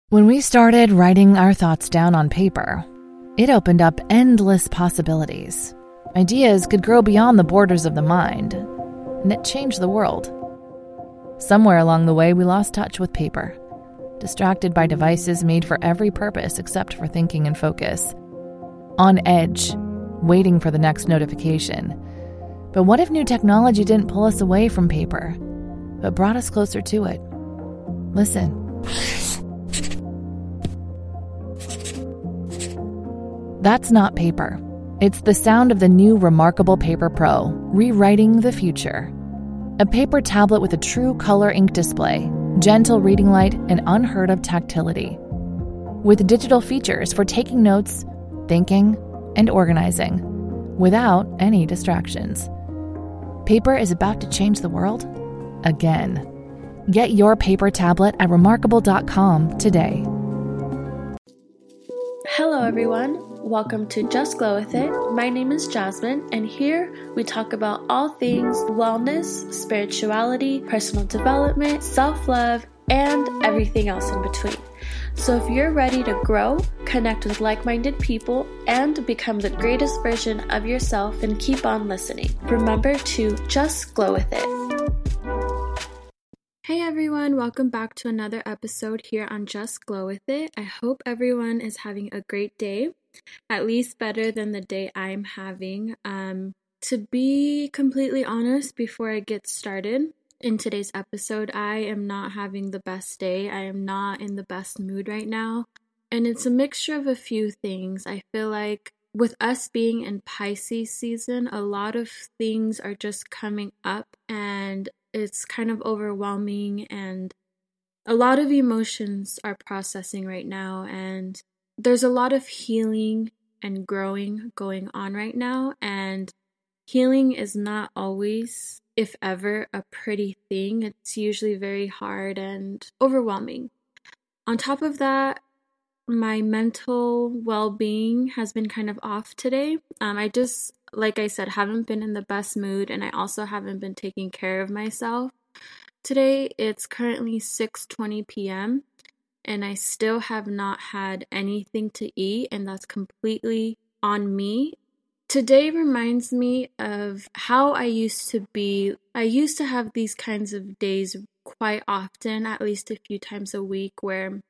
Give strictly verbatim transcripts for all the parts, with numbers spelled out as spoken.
When we started writing our thoughts down on paper, it opened up endless possibilities. Ideas could grow beyond the borders of the mind, and it changed the world. Somewhere along the way, we lost touch with paper, distracted by devices made for every purpose except for thinking and focus. On edge, waiting for the next notification. But what if new technology didn't pull us away from paper, but brought us closer to it? Listen. That's not paper. It's the sound of the new Remarkable Paper Pro, rewriting the future. A paper tablet with a true color ink display, gentle reading light, and unheard of tactility. With digital features for taking notes, thinking, and organizing, without any distractions. Paper is about to change the world again. Get your paper tablet at remarkable dot com today. Hello everyone, welcome to Just Glow With It. My name is Jasmine, and here we talk about all things wellness, spirituality, personal development, self-love, and everything else in between. So if you're ready to grow, connect with like-minded people, and become the greatest version of yourself, then keep on listening. Remember to just glow with it. Hey everyone, welcome back to another episode here on Just Glow With It. I hope everyone is having a great day, at least better than the day I'm having. Um, to be completely honest, before I get started in today's episode, I am not having the best day. I am not in the best mood right now, and it's a mixture of a few things. I feel like with us being in Pisces season, a lot of things are just coming up, and it's kind of overwhelming, and a lot of emotions are processing right now, and there's a lot of healing and growing going on right now, and healing is not always, if ever, a pretty thing. It's usually very hard and overwhelming. On top of that, my mental well-being has been kind of off today. Um, I just, like I said, haven't been in the best mood, and I also haven't been taking care of myself. Today, it's currently six twenty p.m., and I still have not had anything to eat, and that's completely on me. Today reminds me of how I used to be. I used to have these kinds of days quite often, at least a few times a week, where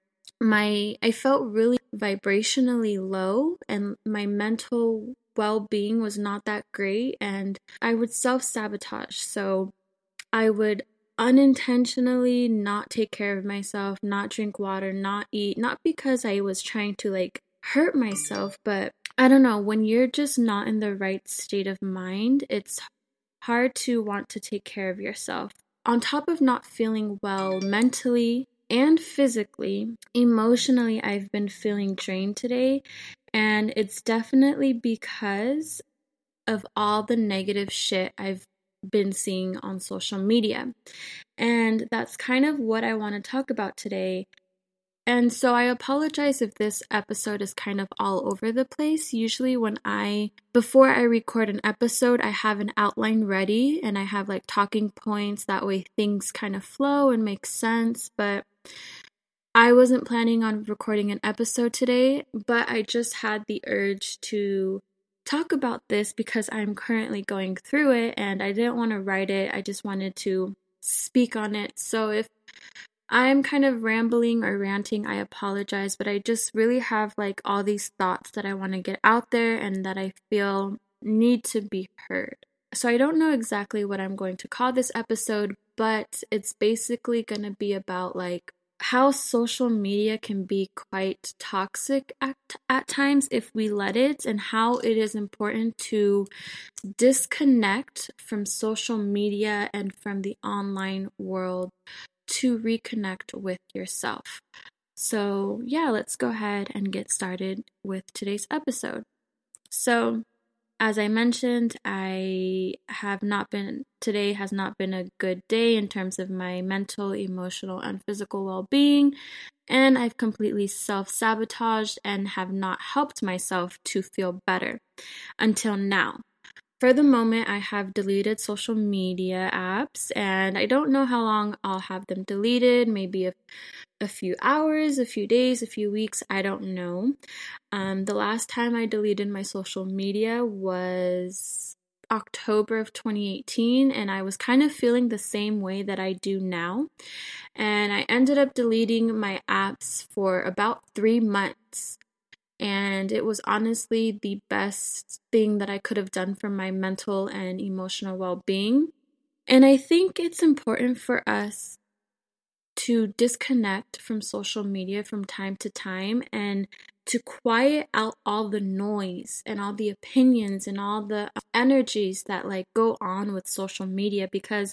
my I felt really vibrationally low, and my mental well-being was not that great, and I would self-sabotage. So I would unintentionally not take care of myself, not drink water, not eat, not because I was trying to like hurt myself, but I don't know, when you're just not in the right state of mind, it's hard to want to take care of yourself. On top of not feeling well mentally and physically, emotionally, I've been feeling drained today, and it's definitely because of all the negative shit I've been seeing on social media. And that's kind of what I want to talk about today. And so I apologize if this episode is kind of all over the place. Usually when I, before I record an episode, I have an outline ready and I have like talking points. That way things kind of flow and make sense. But I wasn't planning on recording an episode today, but I just had the urge to talk about this because I'm currently going through it and I didn't want to write it. I just wanted to speak on it. So if I'm kind of rambling or ranting, I apologize, but I just really have like all these thoughts that I want to get out there and that I feel need to be heard. So I don't know exactly what I'm going to call this episode, but it's basically going to be about like how social media can be quite toxic at, at times if we let it, and how it is important to disconnect from social media and from the online world to reconnect with yourself. So yeah, let's go ahead and get started with today's episode. So as I mentioned, I have not been, today has not been a good day in terms of my mental, emotional, and physical well-being, and I've completely self-sabotaged and have not helped myself to feel better until now. For the moment, I have deleted social media apps, and I don't know how long I'll have them deleted, maybe a, a few hours, a few days, a few weeks, I don't know. Um, the last time I deleted my social media was October of twenty eighteen, and I was kind of feeling the same way that I do now. And I ended up deleting my apps for about three months. And it was honestly the best thing that I could have done for my mental and emotional well-being. And I think it's important for us to disconnect from social media from time to time and to quiet out all the noise and all the opinions and all the energies that like go on with social media, because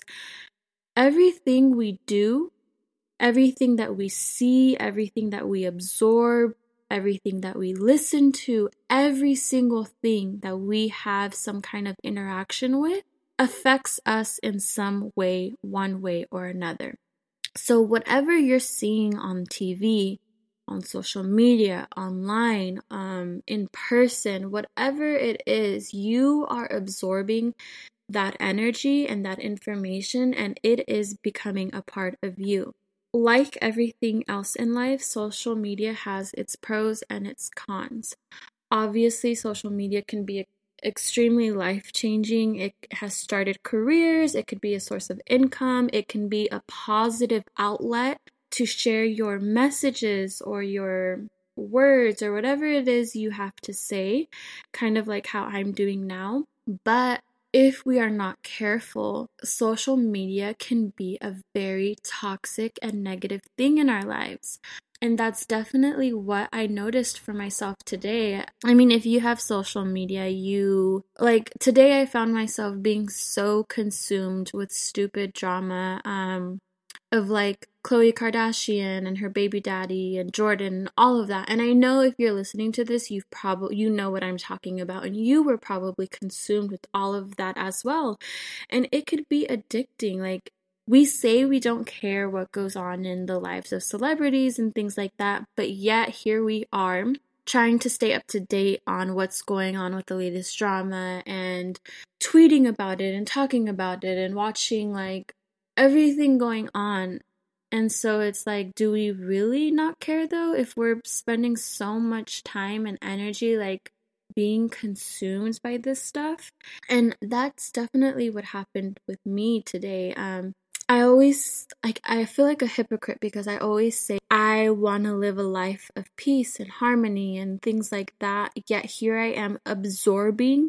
everything we do, everything that we see, everything that we absorb, everything that we listen to, every single thing that we have some kind of interaction with affects us in some way, one way or another. So whatever you're seeing on T V, on social media, online, um, in person, whatever it is, you are absorbing that energy and that information, and it is becoming a part of you. Like everything else in life, social media has its pros and its cons. Obviously, social media can be extremely life-changing. It has started careers, it could be a source of income, it can be a positive outlet to share your messages or your words or whatever it is you have to say, kind of like how I'm doing now. But if we are not careful, social media can be a very toxic and negative thing in our lives. And that's definitely what I noticed for myself today. I mean, if you have social media, you, like, today I found myself being so consumed with stupid drama, um, of like Khloe Kardashian and her baby daddy and Jordan, all of that. And I know if you're listening to this, you've probably, you know what I'm talking about, and you were probably consumed with all of that as well. And it could be addicting. Like, we say we don't care what goes on in the lives of celebrities and things like that, but yet here we are trying to stay up to date on what's going on with the latest drama and tweeting about it and talking about it and watching like everything going on. And so it's like, do we really not care though if we're spending so much time and energy like being consumed by this stuff? And that's definitely what happened with me today. Um, I always, like, I feel like a hypocrite because I always say I want to live a life of peace and harmony and things like that. Yet here I am absorbing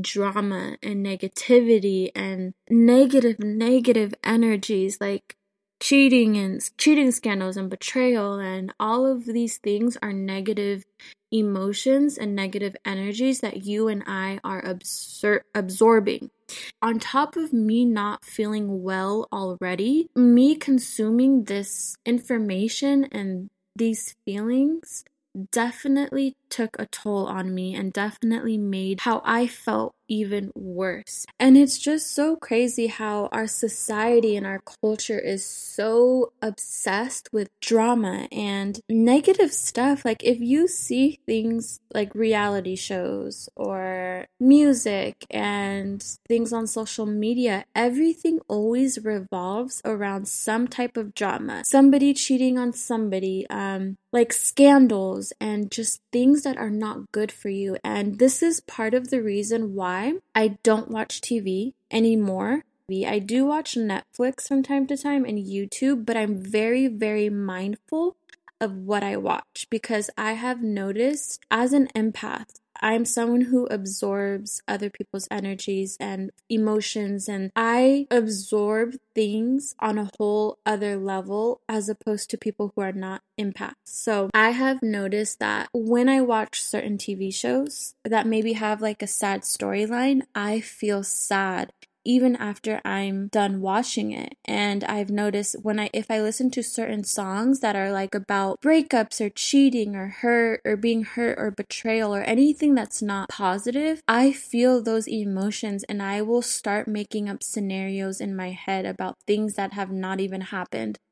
drama and negativity and negative, negative energies like cheating and cheating scandals and betrayal, and all of these things are negative emotions and negative energies that you and I are absor- absorbing. On top of me not feeling well already, me consuming this information and these feelings definitely took a toll on me and definitely made how I felt even worse. And it's just so crazy how our society and our culture is so obsessed with drama and negative stuff. Like, if you see things like reality shows or music and things on social media, everything always revolves around some type of drama. Somebody cheating on somebody, um, like scandals and just things that are not good for you. And this is part of the reason why I don't watch T V anymore. I do watch Netflix from time to time and YouTube, but I'm very, very mindful of what I watch because I have noticed as an empath, I'm someone who absorbs other people's energies and emotions, and I absorb things on a whole other level as opposed to people who are not empaths. So I have noticed that when I watch certain T V shows that maybe have like a sad storyline, I feel sad even after I'm done watching it. And I've noticed when I, if I listen to certain songs that are like about breakups or cheating or hurt or being hurt or betrayal or anything that's not positive, I feel those emotions and I will start making up scenarios in my head about things that have not even happened.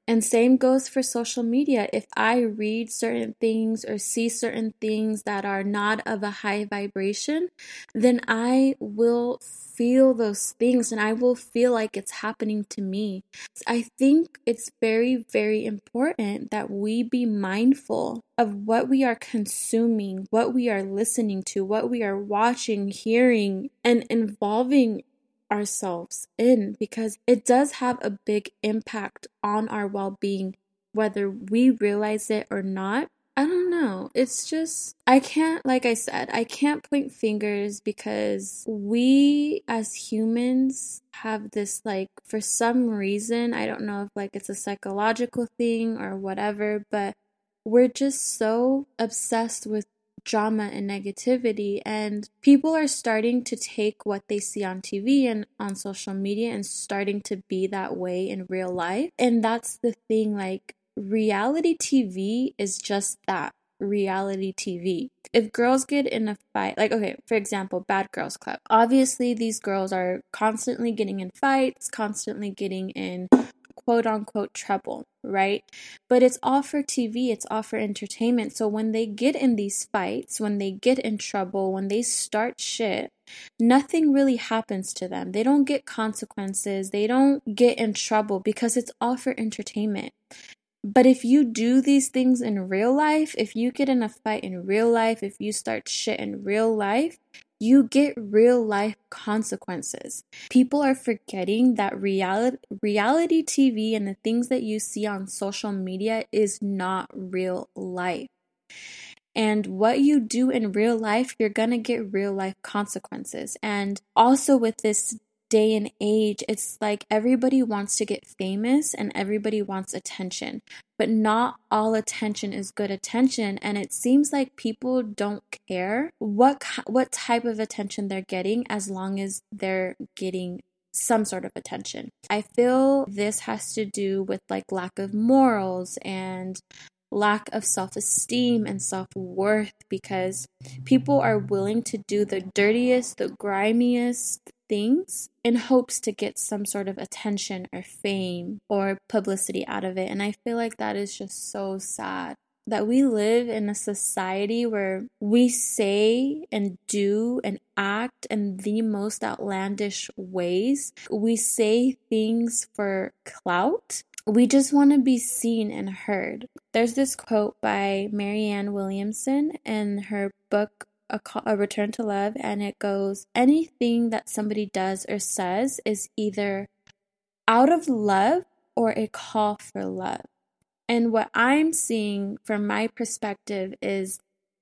And same goes for social media. If I read certain things or see certain things that are not of a high vibration, then I will feel those things and I will feel like it's happening to me. I think it's very, very important that we be mindful of what we are consuming, what we are listening to, what we are watching, hearing, and involving ourselves in, because it does have a big impact on our well-being, whether we realize it or not. I don't know. It's just, I can't, like I said, I can't point fingers because we as humans have this, like, for some reason, I don't know if like it's a psychological thing or whatever, but we're just so obsessed with drama and negativity, and people are starting to take what they see on T V and on social media and starting to be that way in real life. And that's the thing, like, reality T V is just that, reality T V. If girls get in a fight, like, okay, for example, Bad Girls Club, obviously these girls are constantly getting in fights, constantly getting in quote unquote trouble, right? But it's all for T V, it's all for entertainment. So when they get in these fights, when they get in trouble, when they start shit, nothing really happens to them. They don't get consequences, they don't get in trouble because it's all for entertainment. But if you do these things in real life, if you get in a fight in real life, if you start shit in real life, you get real life consequences. People are forgetting that reality, reality T V and the things that you see on social media is not real life. And what you do in real life, you're going to get real life consequences. And also with this day and age, it's like everybody wants to get famous and everybody wants attention, but not all attention is good attention. And it seems like people don't care what what type of attention they're getting as long as they're getting some sort of attention. I feel this has to do with like lack of morals and lack of self-esteem and self-worth, because people are willing to do the dirtiest, the grimiest things in hopes to get some sort of attention or fame or publicity out of it. And I feel like that is just so sad, that we live in a society where we say and do and act in the most outlandish ways. We say things for clout. We just want to be seen and heard. There's this quote by Marianne Williamson in her book, A, Call, A Return to Love, and it goes, anything that somebody does or says is either out of love or a call for love. And what I'm seeing from my perspective is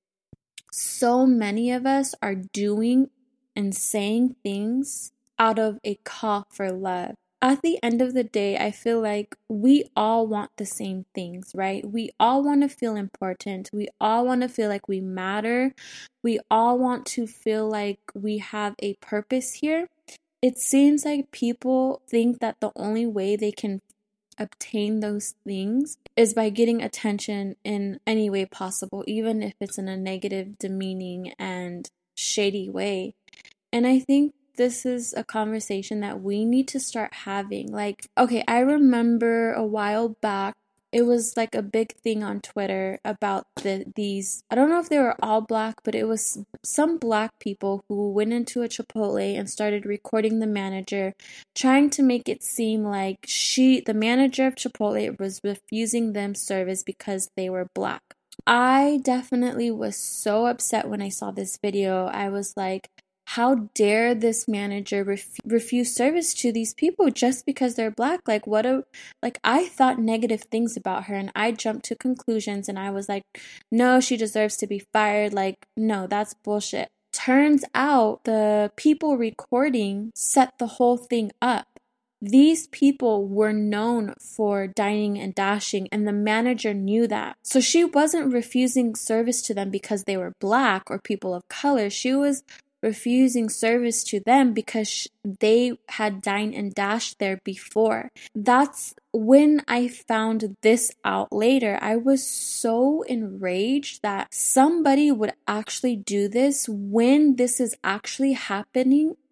so many of us are doing and saying things out of a call for love. At the end of the day, I feel like we all want the same things, right? We all want to feel important. We all want to feel like we matter. We all want to feel like we have a purpose here. It seems like people think that the only way they can obtain those things is by getting attention in any way possible, even if it's in a negative, demeaning, and shady way. And I think this is a conversation that we need to start having. Like, okay, I remember a while back, it was like a big thing on Twitter about the these, I don't know if they were all black, but it was some black people who went into a Chipotle and started recording the manager, trying to make it seem like she, the manager of Chipotle, was refusing them service because they were black. I definitely was so upset when I saw this video. I was like, how dare this manager ref- refuse service to these people just because they're black? Like, what a, like, I thought negative things about her and I jumped to conclusions and I was like, no, she deserves to be fired. Like, no, that's bullshit. Turns out the people recording set the whole thing up. These people were known for dining and dashing, and the manager knew that. So she wasn't refusing service to them because they were black or people of color. She was refusing service to them because they had dined and dashed there before. That's when I found this out later. I was so enraged that somebody would actually do this when this is actually happening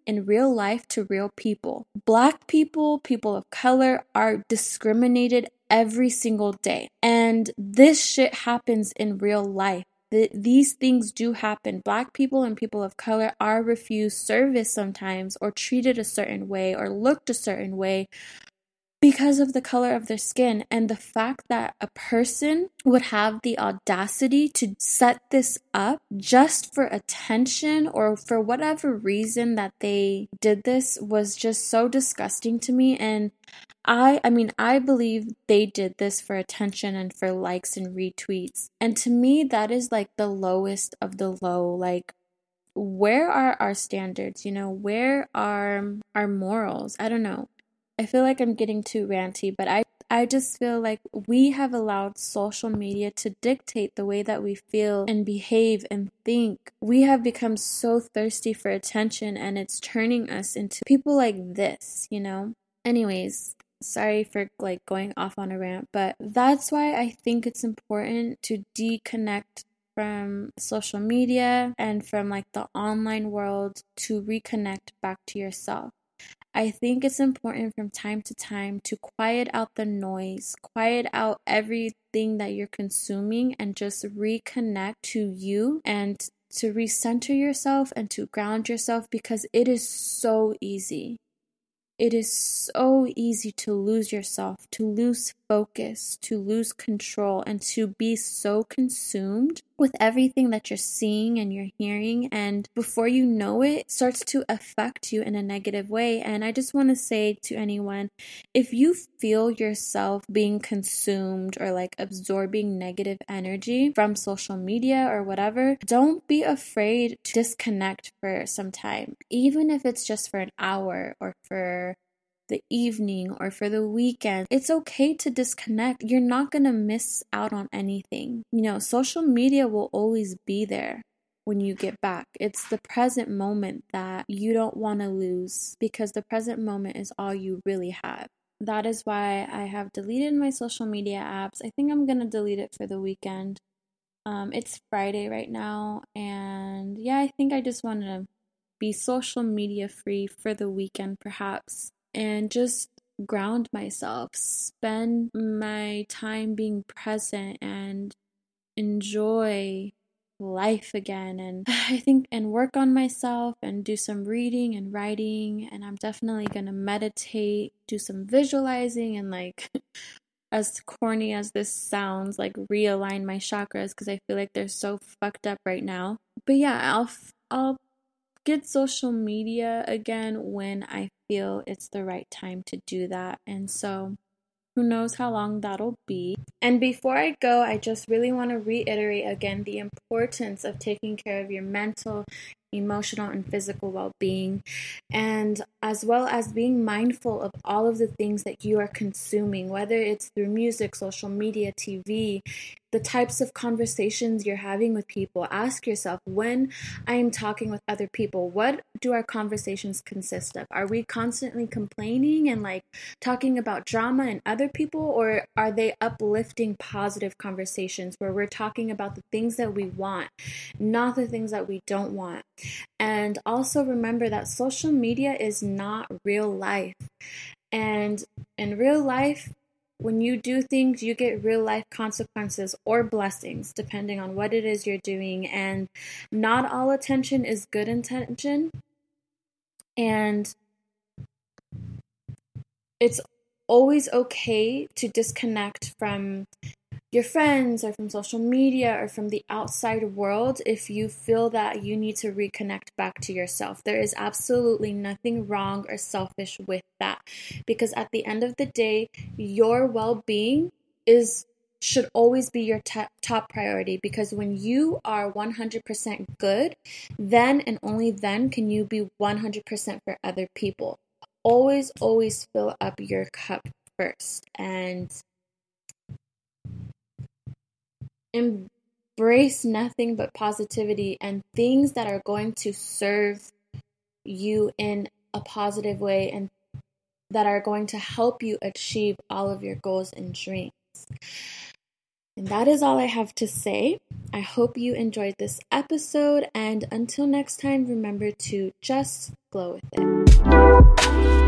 in real life to real people. Black people, people of color are discriminated every single day. And this shit happens in real life. The, these things do happen. Black people and people of color are refused service sometimes, or treated a certain way, or looked a certain way because of the color of their skin. And the fact that a person would have the audacity to set this up just for attention, or for whatever reason that they did this, was just so disgusting to me. And I I mean, I believe they did this for attention and for likes and retweets. And to me, that is like the lowest of the low. Like, where are our standards? You know, where are our morals? I don't know. I feel like I'm getting too ranty, but I, I just feel like we have allowed social media to dictate the way that we feel and behave and think. We have become so thirsty for attention, and it's turning us into people like this, you know? Anyways, sorry for like going off on a rant, but that's why I think it's important to deconnect from social media and from like the online world, to reconnect back to yourself. I think it's important from time to time to quiet out the noise, quiet out everything that you're consuming, and just reconnect to you, and to recenter yourself and to ground yourself, because it is so easy. It is so easy to lose yourself, to lose focus, to lose control, and to be so consumed with everything that you're seeing and you're hearing. And before you know it, it starts to affect you in a negative way. And I just want to say to anyone, if you feel yourself being consumed or like absorbing negative energy from social media or whatever, don't be afraid to disconnect for some time, even if it's just for an hour or for the evening or for the weekend. It's okay to disconnect. You're not going to miss out on anything. You know, social media will always be there when you get back. It's the present moment that you don't want to lose, because the present moment is all you really have. That is why I have deleted my social media apps. I think I'm going to delete it for the weekend. Um, it's Friday right now, and yeah, I think I just want to be social media free for the weekend perhaps, and just ground myself, spend my time being present and enjoy life again. And I think, and work on myself and do some reading and writing. And I'm definitely going to meditate, do some visualizing, and like, as corny as this sounds, like realign my chakras, because I feel like they're so fucked up right now. But yeah, I'll, I'll get social media again when I feel it's the right time to do that. And so who knows how long that'll be. And before I go, I just really want to reiterate again the importance of taking care of your mental, emotional, and physical well-being, and as well as being mindful of all of the things that you are consuming, whether it's through music, social media, T V, the types of conversations you're having with people. Ask yourself, when I am talking with other people, what do our conversations consist of? Are we constantly complaining and like talking about drama and other people, or are they uplifting positive conversations where we're talking about the things that we want, not the things that we don't want? And also remember that social media is not real life. And in real life, when you do things, you get real life consequences or blessings, depending on what it is you're doing. And not all attention is good attention. And it's always okay to disconnect from your friends or from social media or from the outside world if you feel that you need to reconnect back to yourself. There is absolutely nothing wrong or selfish with that, because at the end of the day, your well-being is should always be your t- top priority, because when you are one hundred percent good, then and only then can you be one hundred percent for other people. Always, always fill up your cup first, and embrace nothing but positivity and things that are going to serve you in a positive way and that are going to help you achieve all of your goals and dreams. And that is all I have to say. I hope you enjoyed this episode, and until next time, remember to just glow with it.